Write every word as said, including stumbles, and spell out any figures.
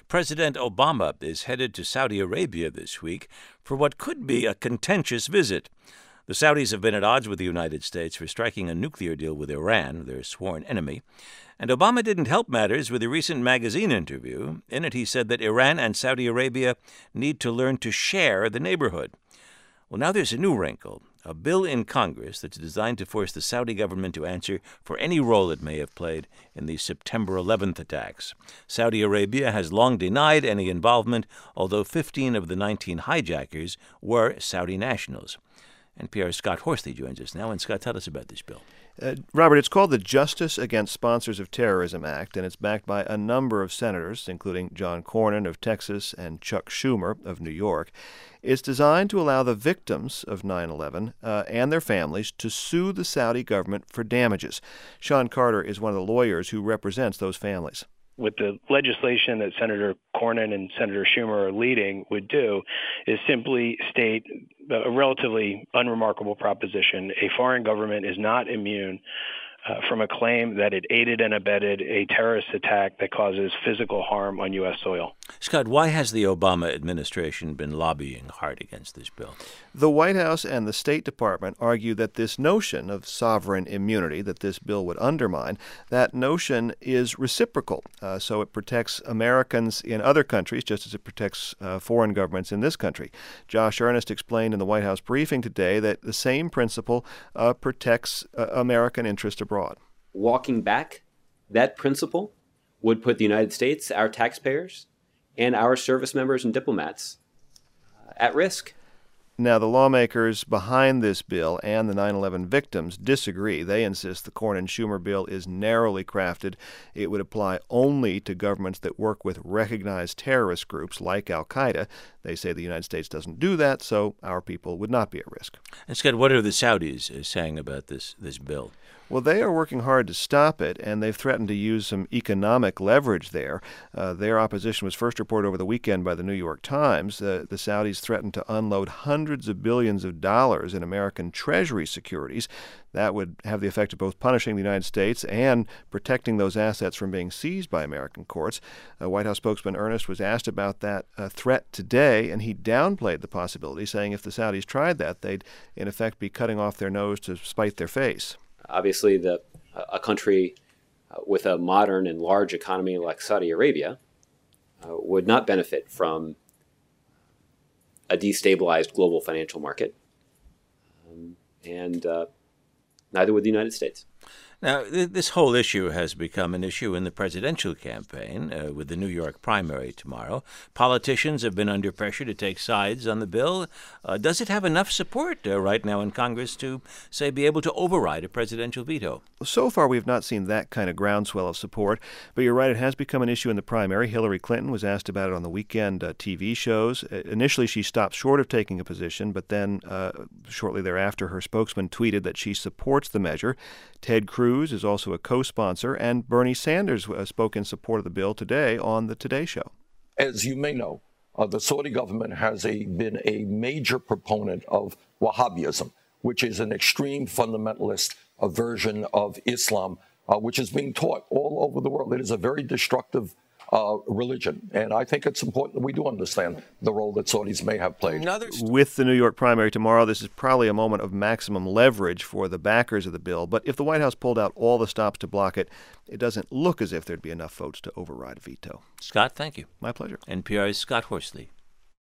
President Obama is headed to Saudi Arabia this week for what could be a contentious visit. The Saudis have been at odds with the United States for striking a nuclear deal with Iran, their sworn enemy. And Obama didn't help matters with a recent magazine interview. In it, he said that Iran and Saudi Arabia need to learn to share the neighborhood. Well, now there's a new wrinkle, a bill in Congress that's designed to force the Saudi government to answer for any role it may have played in the September eleventh attacks. Saudi Arabia has long denied any involvement, although fifteen of the nineteen hijackers were Saudi nationals. N P R's Scott Horsley joins us now. And Scott, tell us about this bill. Uh, Robert, it's called the Justice Against Sponsors of Terrorism Act, and it's backed by a number of senators, including John Cornyn of Texas and Chuck Schumer of New York. It's designed to allow the victims of nine eleven uh, and their families to sue the Saudi government for damages. Sean Carter is one of the lawyers who represents those families. With the legislation that Senator Cornyn and Senator Schumer are leading would do is simply state a relatively unremarkable proposition. A foreign government is not immune uh, from a claim that it aided and abetted a terrorist attack that causes physical harm on U S soil. Scott, why has the Obama administration been lobbying hard against this bill? The White House and the State Department argue that this notion of sovereign immunity that this bill would undermine, that notion is reciprocal. Uh, so it protects Americans in other countries just as it protects uh, foreign governments in this country. Josh Earnest explained in the White House briefing today that the same principle uh, protects uh, American interest abroad. Walking back that principle would put the United States, our taxpayers, and our service members and diplomats uh, at risk. Now, the lawmakers behind this bill and the nine eleven victims disagree. They insist the Cornyn-Schumer bill is narrowly crafted. It would apply only to governments that work with recognized terrorist groups like al-Qaeda. They say the United States doesn't do that, so our people would not be at risk. And Scott, what are the Saudis uh, saying about this, this bill? Well, they are working hard to stop it, and they've threatened to use some economic leverage there. Uh, their opposition was first reported over the weekend by the New York Times. Uh, the Saudis threatened to unload hundreds of billions of dollars in American Treasury securities. That would have the effect of both punishing the United States and protecting those assets from being seized by American courts. Uh, White House spokesman Earnest was asked about that uh, threat today, and he downplayed the possibility, saying if the Saudis tried that, they'd in effect be cutting off their nose to spite their face. Obviously, the, a country uh, with a modern and large economy like Saudi Arabia uh, would not benefit from a destabilized global financial market, um, and uh, neither would the United States. Now, th- this whole issue has become an issue in the presidential campaign uh, with the New York primary tomorrow. Politicians have been under pressure to take sides on the bill. Uh, does it have enough support uh, right now in Congress to, say, be able to override a presidential veto? So far, we've not seen that kind of groundswell of support. But you're right, it has become an issue in the primary. Hillary Clinton was asked about it on the weekend uh, T V shows. Uh, initially, she stopped short of taking a position, but then uh, shortly thereafter, her spokesman tweeted that she supports the measure. Ted Cruz is also a co-sponsor, and Bernie Sanders uh, spoke in support of the bill today on the Today Show. As you may know, uh, the Saudi government has a, been a major proponent of Wahhabism, which is an extreme fundamentalist uh, version of Islam, uh, which is being taught all over the world. It is a very destructive Uh, religion. And I think it's important that we do understand the role that Saudis may have played. With the New York primary tomorrow, this is probably a moment of maximum leverage for the backers of the bill. But if the White House pulled out all the stops to block it, it doesn't look as if there'd be enough votes to override a veto. Scott, thank you. My pleasure. N P R's Scott Horsley.